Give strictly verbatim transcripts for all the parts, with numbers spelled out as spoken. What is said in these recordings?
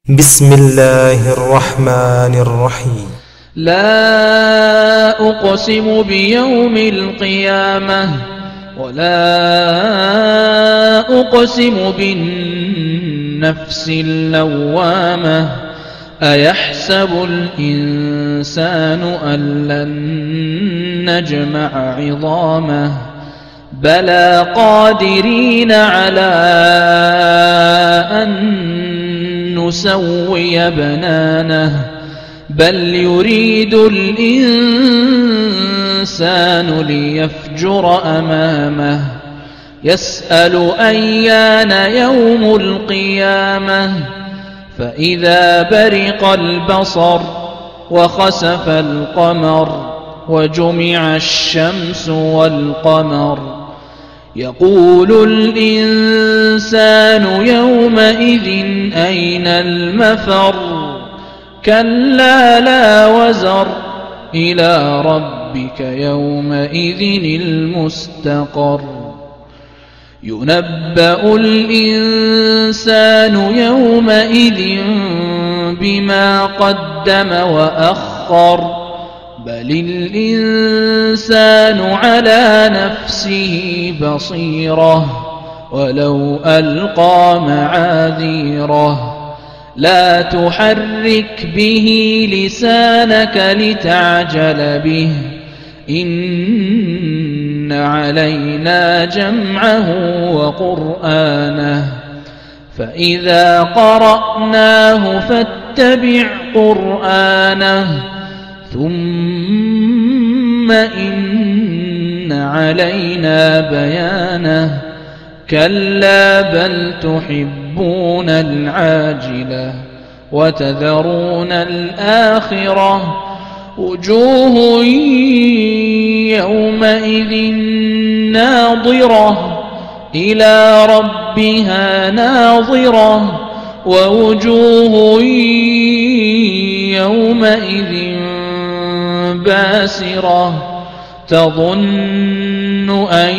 بسم الله الرحمن الرحيم. لا أقسم بيوم القيامة ولا أقسم بالنفس اللوامة أيحسب الإنسان أن لن نجمع عظامه بلى قادرين على أن نسوي بنانه بل يريد الإنسان ليفجر أمامه يسأل أيان يوم القيامة فإذا برق البصر وخسف القمر وجمع الشمس والقمر يقول الإنسان يومئذ أين المفر كلا لا وزر إلى ربك يومئذ المستقر ينبأ الإنسان يومئذ بما قدم وأخر بل الإنسان على نفسه بصيرة ولو ألقى معاذيره لا تحرك به لسانك لتعجل به إن علينا جمعه وقرآنه فإذا قرأناه فاتبع قرآنه ثم إن علينا بيانه كلا بل تحبون العاجلة وتذرون الآخرة وجوه يومئذ ناظرة إلى ربها ناظرة ووجوه يومئذ باسرة تظن أن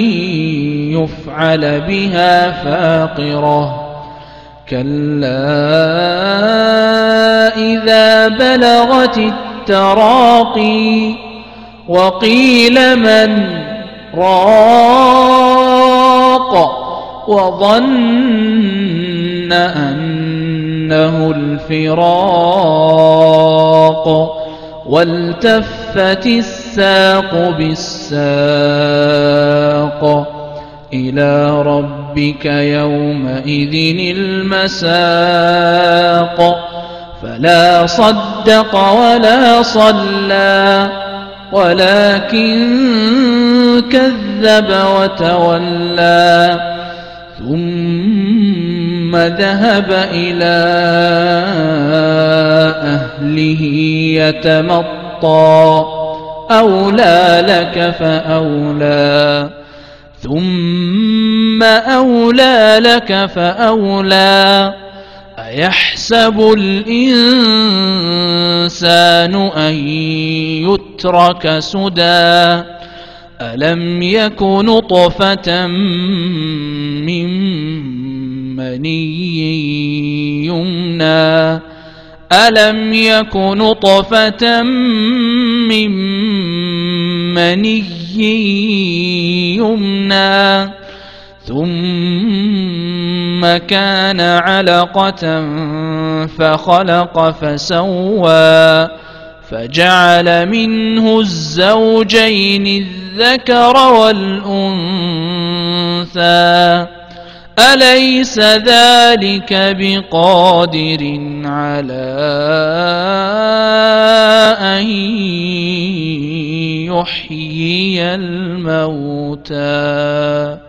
يفعل بها فاقرة كلا إذا بلغت التراقي وقيل من راق وظن أنه الفراق والتفت الساق بالساق إلى ربك يومئذ المساق فلا صدق ولا صلى ولكن كذب وتولى ثم ذهب إلى أهله يتمطى أولى لك فأولى ثم أولى لك فأولى أيحسب الإنسان أن يترك سدى ألم يك نطفة من مني يمنى ألم يك نطفة من مني يمنى ثم كان علقة فخلق فسوى فجعل منه الزوجين الذكر والأنثى أليس ذلك بقادر على أن يحيي الموتى